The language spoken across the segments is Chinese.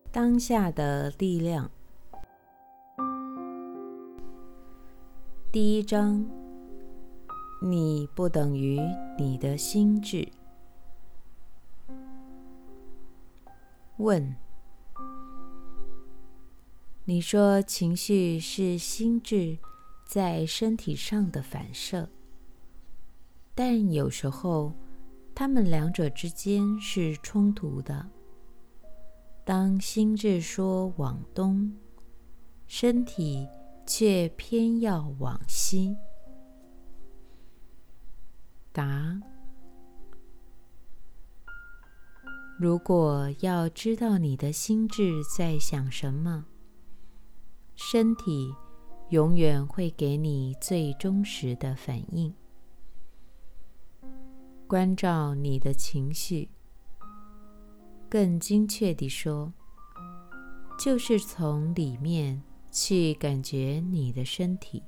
当下的力量。第一章，你不等于你的心智。问：你说情绪是心智在身体上的反射，但有时候它们两者之间是冲突的。当心智说往东，身体却偏要往西。答：如果要知道你的心智在想什么，身体永远会给你最忠实的反应。关照你的情绪，更精确地说，就是从里面去感觉你的身体。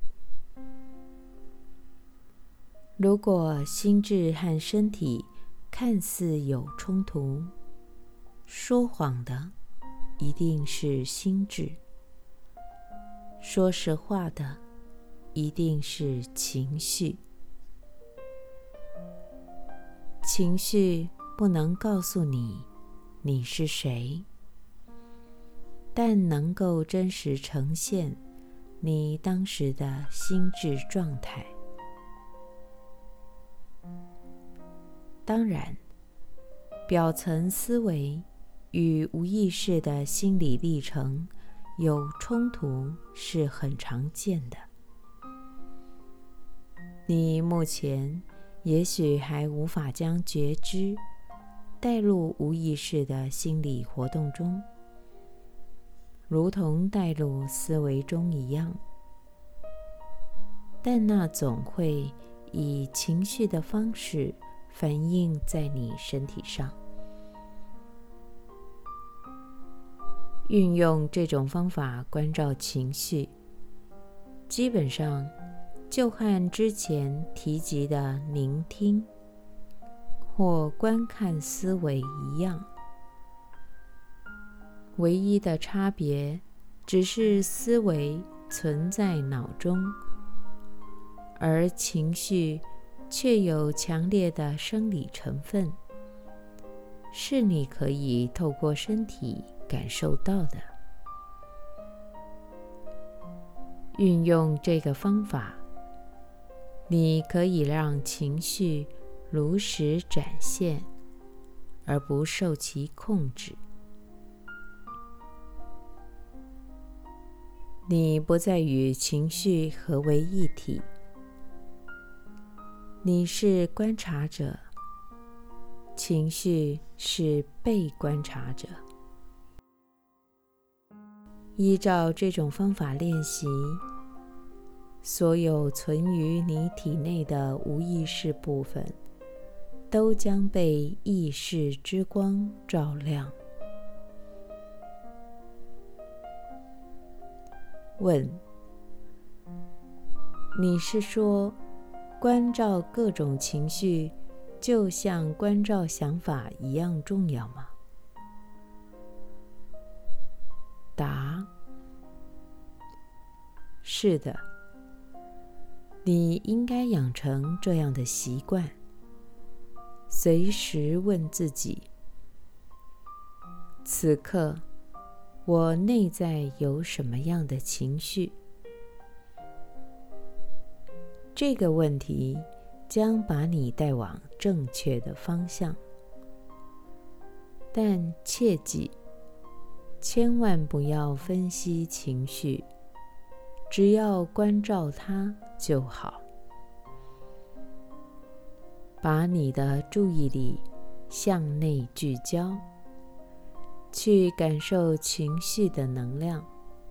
如果心智和身体看似有冲突，说谎的一定是心智，说实话的一定是情绪。情绪不能告诉你你是谁，但能够真实呈现你当时的心智状态。当然，表层思维与无意识的心理历程有冲突是很常见的。你目前也许还无法将觉知带入无意识的心理活动中，如同带入思维中一样，但那总会以情绪的方式反映在你身体上。运用这种方法关照情绪，基本上就和之前提及的聆听或观看思维一样，唯一的差别只是思维存在脑中，而情绪却有强烈的生理成分，是你可以透过身体感受到的。运用这个方法，你可以让情绪如实展现，而不受其控制。你不再与情绪合为一体，你是观察者，情绪是被观察者。依照这种方法练习，所有存于你体内的无意识部分都将被意识之光照亮。问：你是说关照各种情绪就像关照想法一样重要吗？答：是的，你应该养成这样的习惯，随时问自己，此刻我内在有什么样的情绪？这个问题将把你带往正确的方向。但切记，千万不要分析情绪，只要关照它就好。把你的注意力向内聚焦，去感受情绪的能量。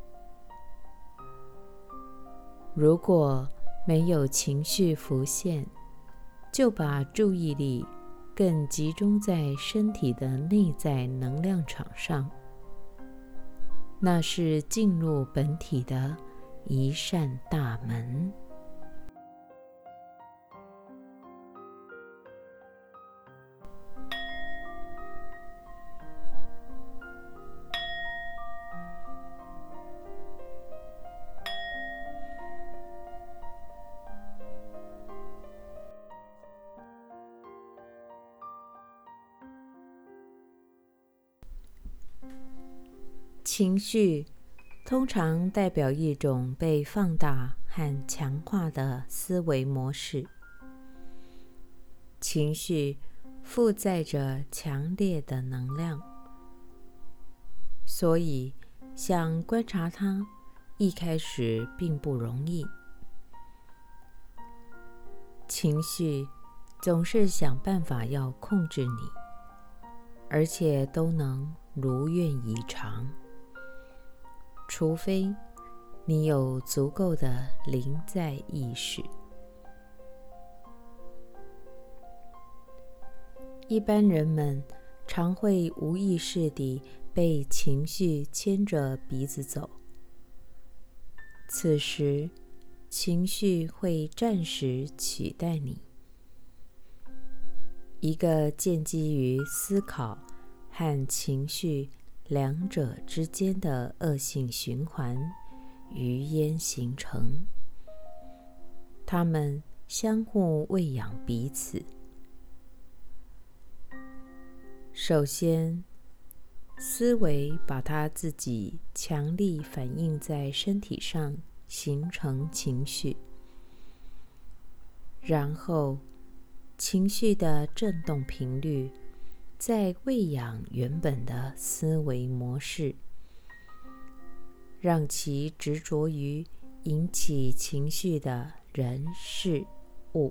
如果没有情绪浮现，就把注意力更集中在身体的内在能量场上，那是进入本体的一扇大门。 情绪通常代表一种被放大和强化的思维模式。情绪负载着强烈的能量，所以想观察它，一开始并不容易。情绪总是想办法要控制你，而且都能如愿以偿，除非你有足够的临在意识。一般人们常会无意识地被情绪牵着鼻子走，此时情绪会暂时取代你。一个建基于思考和情绪两者之间的恶性循环于焉形成，它们相互喂养彼此。首先，思维把它自己强力反映在身体上，形成情绪。然后，情绪的振动频率在喂养原本的思维模式，让其执着于引起情绪的人事物，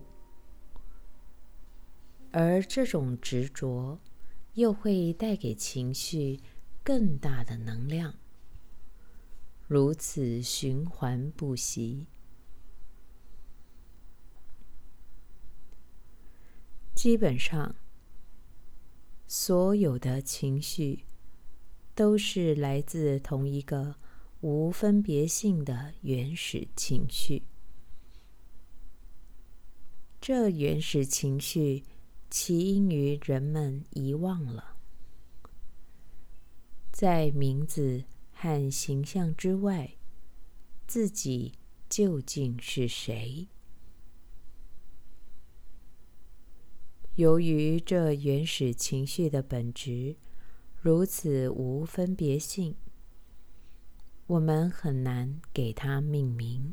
而这种执着又会带给情绪更大的能量，如此循环不息。基本上，所有的情绪都是来自同一个无分别性的原始情绪。这原始情绪起因于人们遗忘了，在名字和形象之外，自己究竟是谁？由于这原始情绪的本质如此无分别性，我们很难给它命名。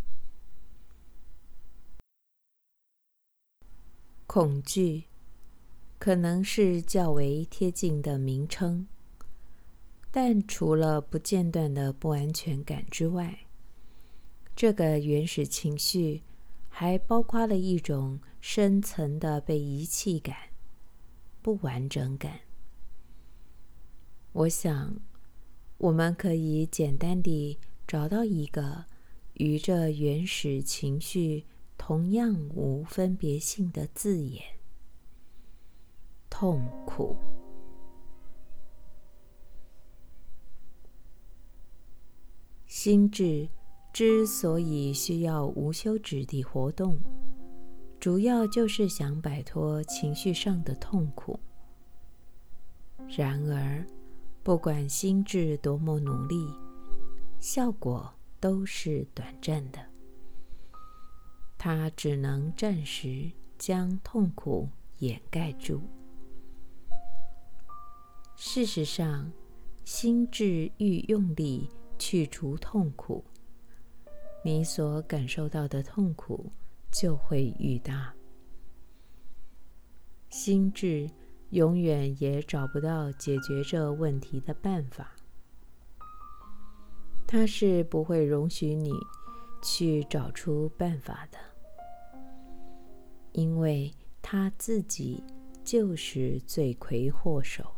恐惧可能是较为贴近的名称，但除了不间断的不安全感之外，这个原始情绪还包括了一种深层的被遗弃感、不完整感。我想，我们可以简单地找到一个与这原始情绪同样无分别性的字眼：痛苦。心智之所以需要无休止地活动，主要就是想摆脱情绪上的痛苦。然而，不管心智多么努力，效果都是短暂的。它只能暂时将痛苦掩盖住。事实上，心智愈用力去除痛苦，你所感受到的痛苦就会愈大。心智永远也找不到解决这问题的办法，它是不会容许你去找出办法的，因为它自己就是罪魁祸首。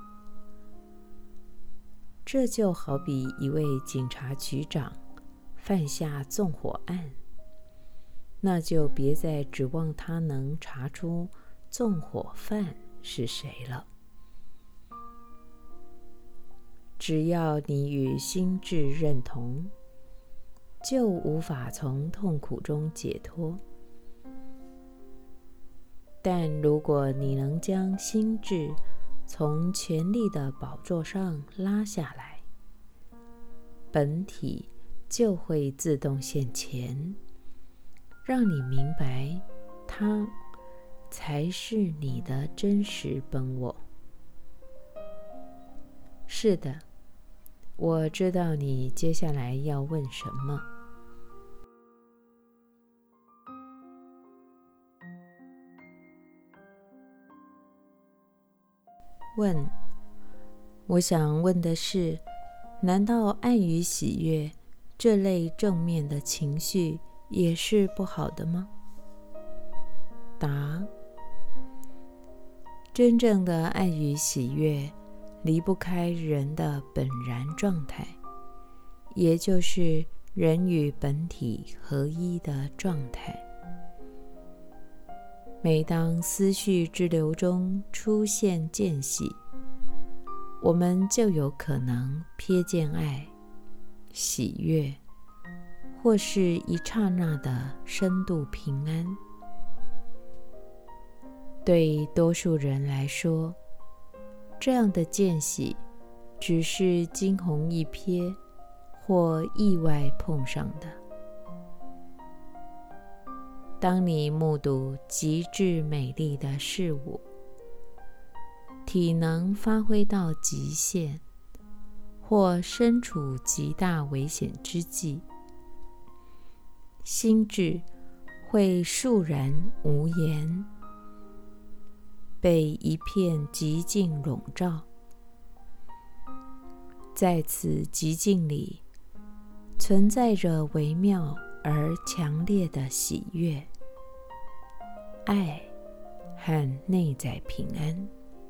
这就好比一位警察局长犯下纵火案，那就别再指望他能查出纵火犯是谁了。只要你与心智认同，就无法从痛苦中解脱。但如果你能将心智从权力的宝座上拉下来，本体就会自动现前，让你明白它才是你的真实本我。是的， 我知道你接下来要问什么。我想问的是，难道爱与喜悦这类正面的情绪也是不好的吗？答：真正的爱与喜悦离不开人的本然状态，也就是人与本体合一的状态。每当思绪之流中出现间隙，我们就有可能瞥见爱、喜悦，或是一刹那的深度平安。对多数人来说，这样的间隙只是惊鸿一瞥或意外碰上的。当你目睹极致美丽的事物，体能发挥到极限，或身处极大危险之际，心智会肃然无言，被一片寂静笼罩。在此寂静里，存在着微妙而强烈的喜悦、爱和内在平安。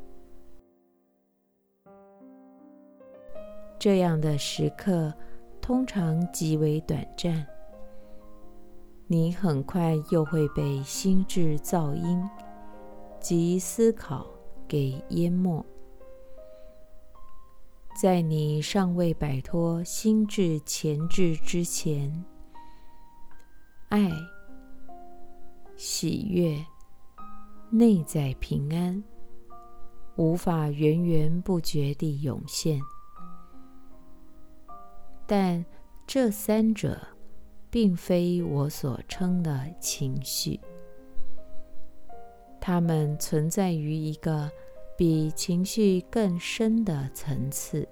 这样的时刻通常极为短暂，你很快又会被心智噪音及思考给淹没。在你尚未摆脱心智前置之前，爱、喜悦、内在平安无法源源不绝地涌现。但这三者并非我所称的情绪，它们存在于一个比情绪更深的层次。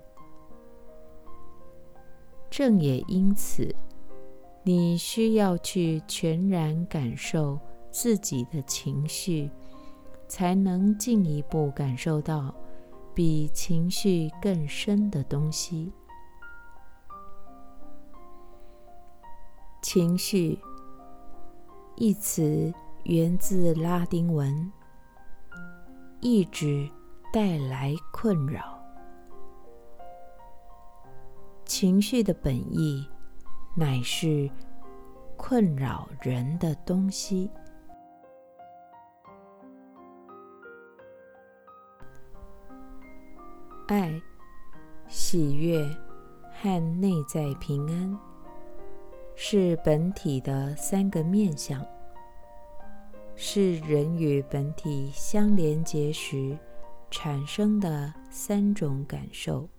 正也因此，你需要去全然感受自己的情绪，才能进一步感受到比情绪更深的东西。情绪一词源自拉丁文，意指带来困扰。情绪的本意乃是困扰人的东西。爱、喜悦和内在平安是本体的三个面向，是人与本体相连结时产生的三种感受。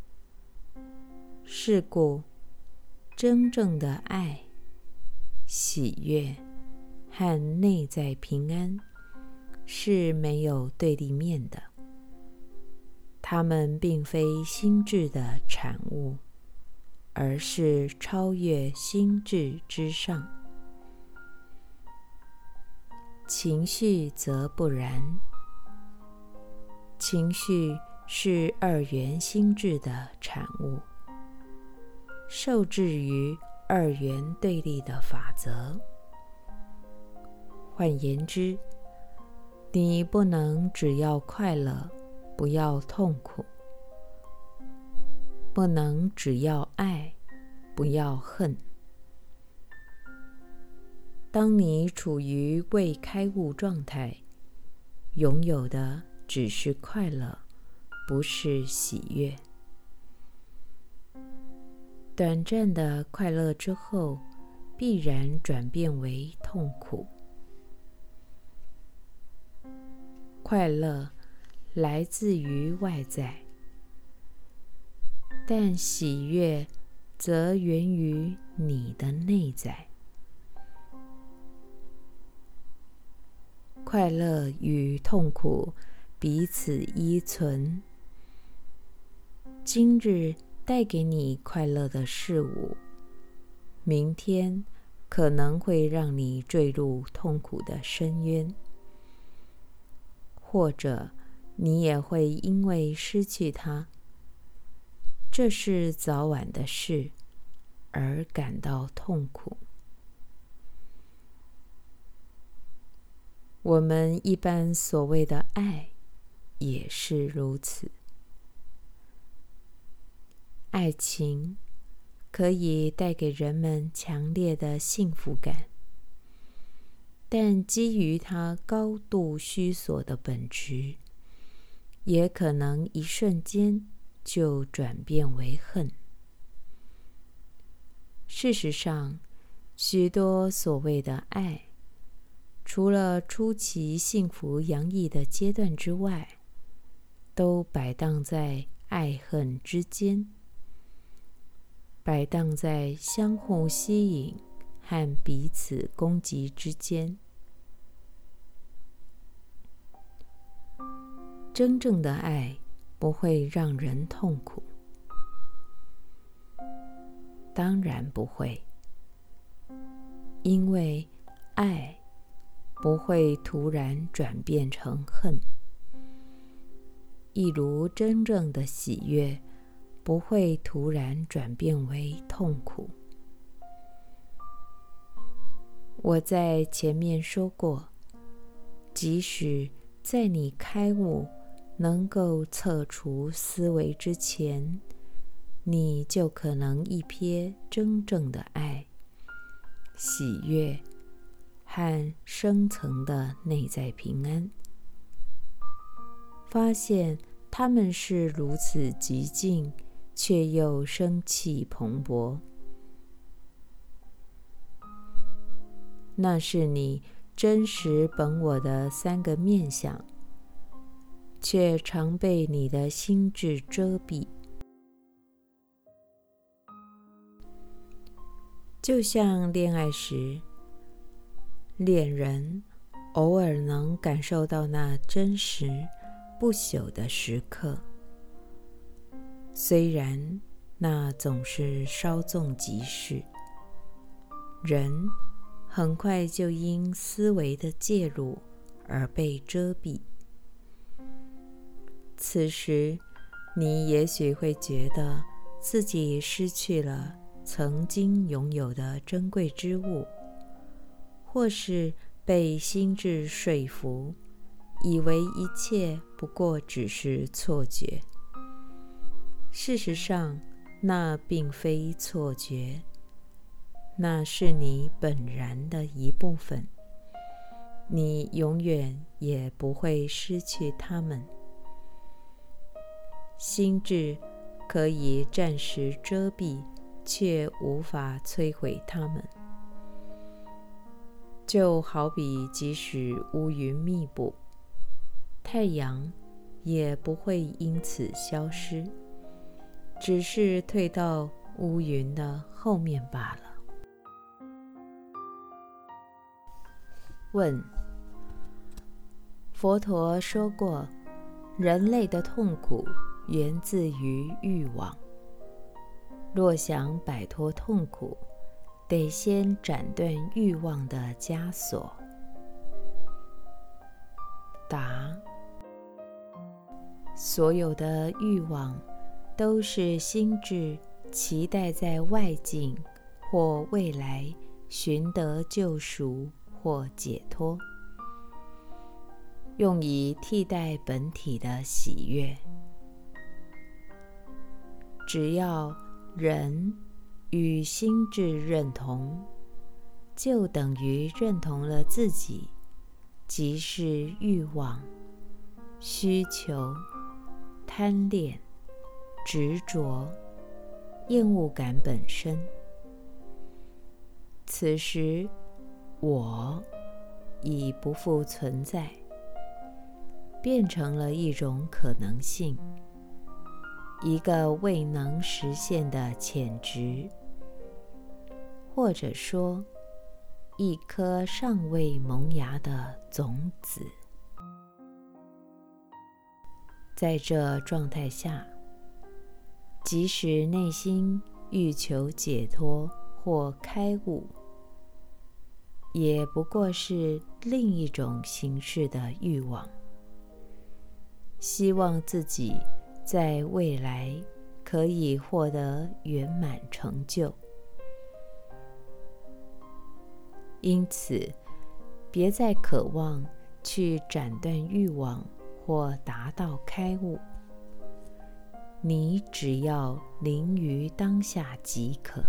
是故，真正的爱、喜悦和内在平安是没有对立面的，它们并非心智的产物，而是超越心智之上。情绪则不然，情绪是二元心智的产物，受制于二元对立的法则。换言之，你不能只要快乐，不要痛苦；不能只要爱，不要恨。当你处于未开悟状态，拥有的只是快乐，不是喜悦。短暂的快乐之后，必然转变为痛苦。快乐来自于外在，但喜悦则源于你的内在。快乐与痛苦彼此依存。今日带给你快乐的事物，明天可能会让你坠入痛苦的深渊，或者你也会因为失去它，这是早晚的事，而感到痛苦。我们一般所谓的爱也是如此。爱情可以带给人们强烈的幸福感，但基于它高度虚索的本质，也可能一瞬间就转变为恨。事实上，许多所谓的爱，除了初期幸福洋溢的阶段之外，都摆荡在爱恨之间，摆荡在相互吸引和彼此攻击之间。真正的爱不会让人痛苦，当然不会，因为爱不会突然转变成恨，一如真正的喜悦不会突然转变为痛苦。我在前面说过，即使在你开悟能够测除思维之前，你就可能一瞥真正的爱、喜悦和深层的内在平安，发现它们是如此极静，却又生气蓬勃。那是你真实本我的三个面向，却常被你的心智遮蔽。就像恋爱时，恋人偶尔能感受到那真实不朽的时刻，虽然那总是稍纵即逝，人很快就因思维的介入而被遮蔽。此时，你也许会觉得自己失去了曾经拥有的珍贵之物，或是被心智说服，以为一切不过只是错觉。事实上，那并非错觉，那是你本然的一部分，你永远也不会失去它们。心智可以暂时遮蔽，却无法摧毁它们。就好比即使乌云密布，太阳也不会因此消失，只是退到乌云的后面罢了。问：佛陀说过，人类的痛苦源自于欲望。若想摆脱痛苦，得先斩断欲望的枷锁。答：所有的欲望都是心智期待在外境或未来寻得救赎或解脱，用以替代本体的喜悦。只要人与心智认同，就等于认同了自己，即是欲望、需求、贪恋、执着、厌恶感本身。此时，我已不复存在，变成了一种可能性，一个未能实现的潜质，或者说，一颗尚未萌芽的种子。在这状态下， 即使内心欲求解脱或开悟，也不过是另一种形式的欲望，希望自己在未来可以获得圆满成就。因此，别再渴望去斩断欲望或达到开悟，你只要临于当下即可。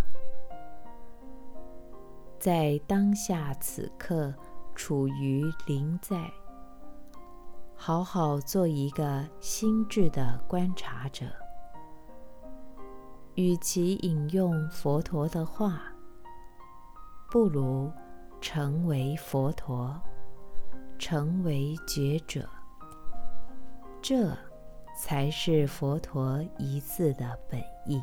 在当下此刻处于临在，好好做一个心智的观察者。与其引用佛陀的话，不如成为佛陀，成为觉者，这才是佛陀一字的本意。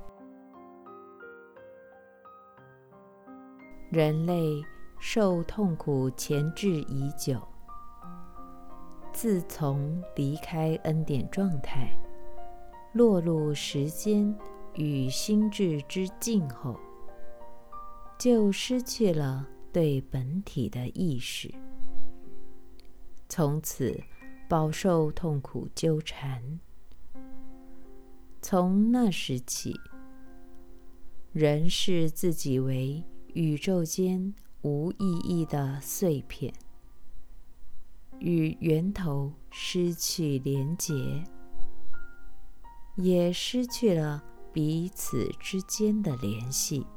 人类受痛苦钳制已久，自从离开恩典状态，落入时间与心智之境后，就失去了对本体的意识，从此饱受痛苦纠缠。从那时起，人视自己为宇宙间无意义的碎片，与源头失去连结，也失去了彼此之间的联系。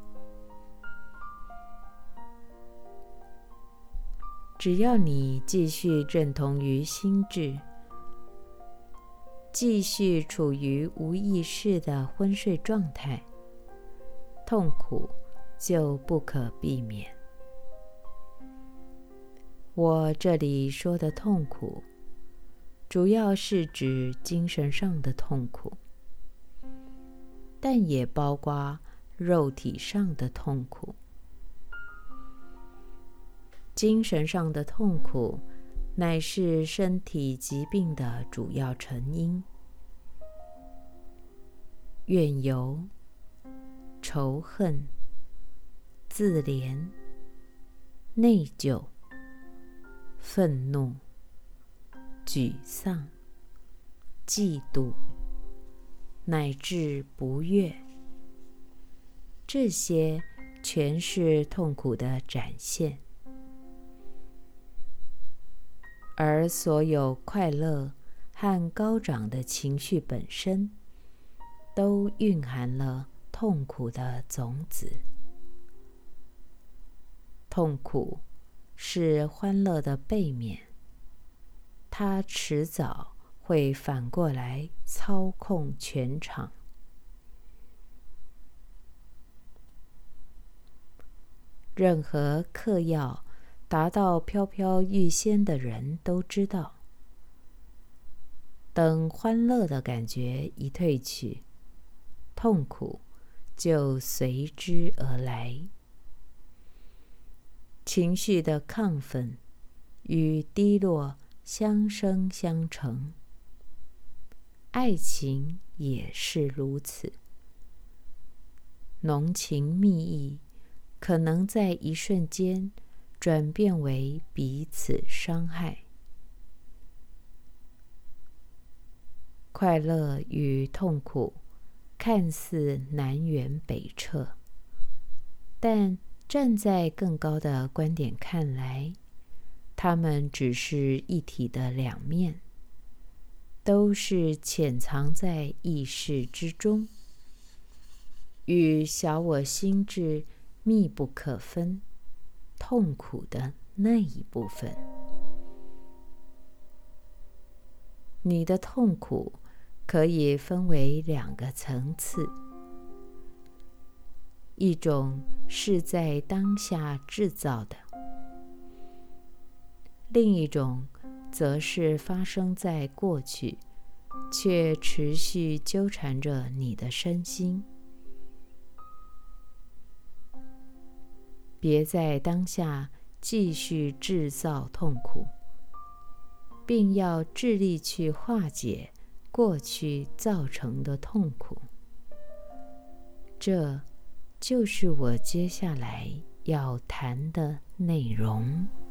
只要你继续认同于心智，继续处于无意识的昏睡状态，痛苦就不可避免。我这里说的痛苦，主要是指精神上的痛苦，但也包括肉体上的痛苦。精神上的痛苦乃是身体疾病的主要成因，怨尤、仇恨、自怜、内疚、愤怒、沮丧、嫉妒，乃至不悦，这些全是痛苦的展现。而所有快乐和高涨的情绪本身，都蕴含了痛苦的种子。痛苦是欢乐的背面，它迟早会反过来操控全场。任何嗑药达到飘飘欲仙的人都知道，等欢乐的感觉一退去，痛苦就随之而来。情绪的亢奋与低落相生相成，爱情也是如此。浓情蜜意可能在一瞬间转变为彼此伤害。快乐与痛苦看似南辕北辙，但站在更高的观点看来，它们只是一体的两面，都是潜藏在意识之中，与小我心智密不可分，痛苦的那一部分。你的痛苦可以分为两个层次，一种是在当下制造的，另一种则是发生在过去，却持续纠缠着你的身心。别在当下继续制造痛苦，并要致力去化解过去造成的痛苦。 这就是我接下来要谈的内容。